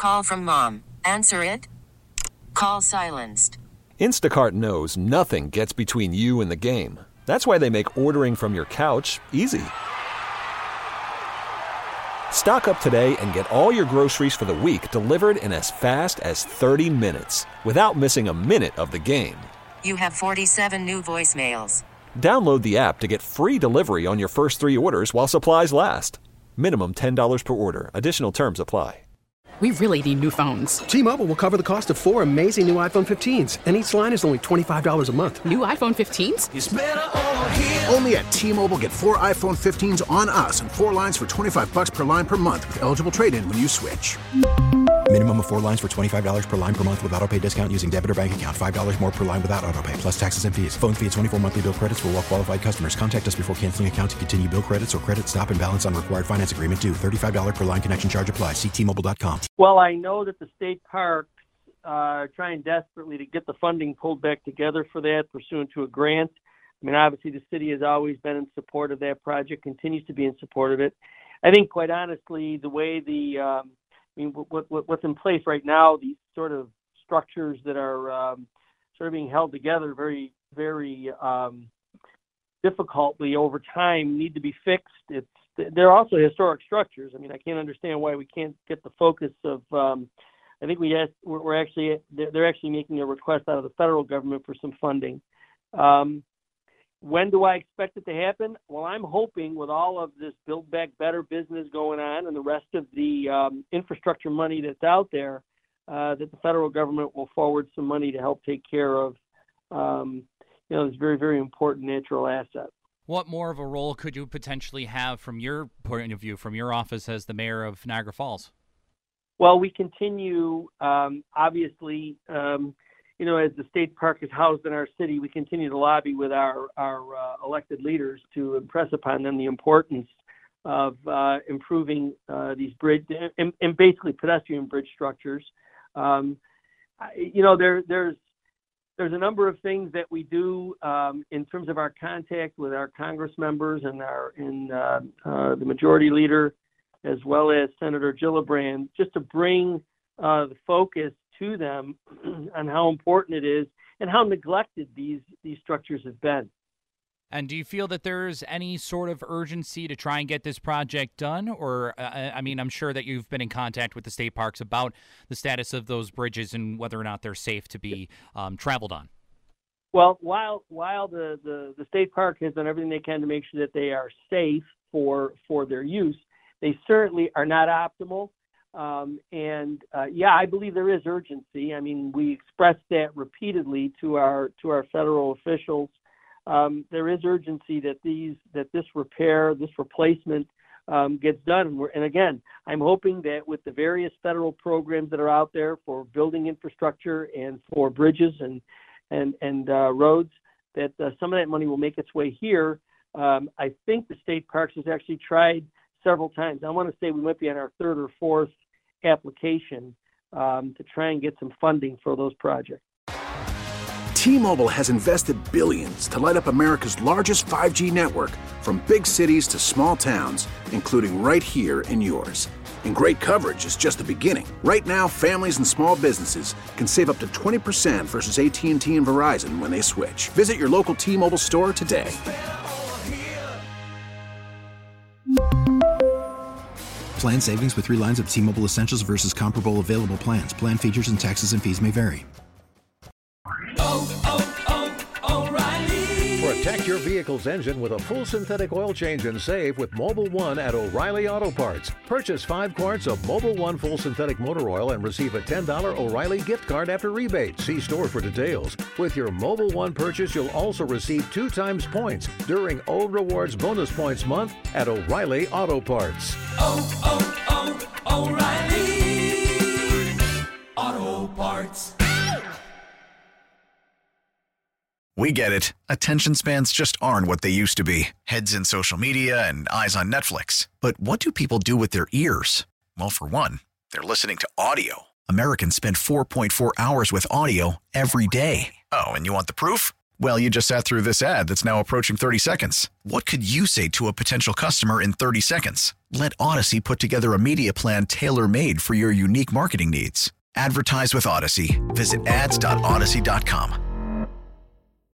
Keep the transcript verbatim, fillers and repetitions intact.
Call from mom. Answer it. Call silenced. Instacart knows nothing gets between you and the game. That's why they make ordering from your couch easy. Stock up today and get all your groceries for the week delivered in as fast as thirty minutes without missing a minute of the game. You have forty-seven new voicemails. Download the app to get free delivery on your first three orders while supplies last. Minimum ten dollars per order. Additional terms apply. We really need new phones. T-Mobile will cover the cost of four amazing new iPhone fifteens, and each line is only twenty-five dollars a month. New iPhone fifteens? It's better over here. Only at T-Mobile, get four iPhone fifteens on us and four lines for twenty-five bucks per line per month with eligible trade-in when you switch. Minimum of four lines for twenty-five dollars per line per month with autopay discount using debit or bank account. five dollars more per line without autopay, plus taxes and fees. Phone fee at twenty-four monthly bill credits for well-qualified customers. Contact us before canceling account to continue bill credits or credit stop and balance on required finance agreement due. thirty-five dollars per line connection charge applies. See T Mobile dot com. Well, I know that the state parks uh, are trying desperately to get the funding pulled back together for that pursuant to a grant. I mean, obviously the city has always been in support of that project, continues to be in support of it. I think, quite honestly, the way the um, I mean, what, what, what's in place right now, these sort of structures that are um, sort of being held together very, very um, difficultly over time need to be fixed. It's they're also historic structures. I mean, I can't understand why we can't get the focus of. Um, I think we asked, we're actually they're actually making a request out of the federal government for some funding. Um, When do I expect it to happen? Well, I'm hoping with all of this Build Back Better business going on and the rest of the um, infrastructure money that's out there, uh, that the federal government will forward some money to help take care of, um, you know, this very, very important natural asset. What more of a role could you potentially have from your point of view, from your office as the mayor of Niagara Falls? Well, we continue, um, obviously, um, you know, as the state park is housed in our city, we continue to lobby with our, our uh, elected leaders to impress upon them the importance of uh, improving uh, these bridge and, and basically pedestrian bridge structures. Um, you know, there, there's there's a number of things that we do um, in terms of our contact with our Congress members and our in uh, uh, the majority leader, as well as Senator Gillibrand, just to bring uh, the focus to them on how important it is and how neglected these these structures have been. And do you feel that there's any sort of urgency to try and get this project done? Or, uh, I mean, I'm sure that you've been in contact with the state parks about the status of those bridges and whether or not they're safe to be um, traveled on. Well, while while the, the, the state park has done everything they can to make sure that they are safe for for their use, they certainly are not optimal. Um, and uh, yeah, I believe there is urgency. I mean, we expressed that repeatedly to our to our federal officials. Um, there is urgency that these that this repair, this replacement um, gets done. And, we're, and again, I'm hoping that with the various federal programs that are out there for building infrastructure and for bridges and and and uh, roads, that uh, some of that money will make its way here. Um, I think the state parks has actually tried several times. I want to say we might be on our third or fourth application um, to try and get some funding for those projects. T-Mobile has invested billions to light up America's largest five G network, from big cities to small towns, including right here in yours. And great coverage is just the beginning. Right now, families and small businesses can save up to twenty percent versus A T and T and Verizon when they switch. Visit your local T-Mobile store today. Plan savings with three lines of T-Mobile Essentials versus comparable available plans. Plan features and taxes and fees may vary. Oh, oh, oh, O'Reilly. Protect your vehicle's engine with a full synthetic oil change and save with Mobil one at O'Reilly Auto Parts. Purchase five quarts of Mobil one full synthetic motor oil and receive a ten dollars O'Reilly gift card after rebate. See store for details. With your Mobil one purchase, you'll also receive two times points during O Rewards Bonus Points Month at O'Reilly Auto Parts. Oh, oh, oh, O'Reilly Auto Parts. We get it. Attention spans just aren't what they used to be. Heads in social media and eyes on Netflix. But what do people do with their ears? Well, for one, they're listening to audio. Americans spend four point four hours with audio every day. Oh, and you want the proof? Well, you just sat through this ad that's now approaching thirty seconds. What could you say to a potential customer in thirty seconds? Let Odyssey put together a media plan tailor-made for your unique marketing needs. Advertise with Odyssey. Visit ads dot odyssey dot com.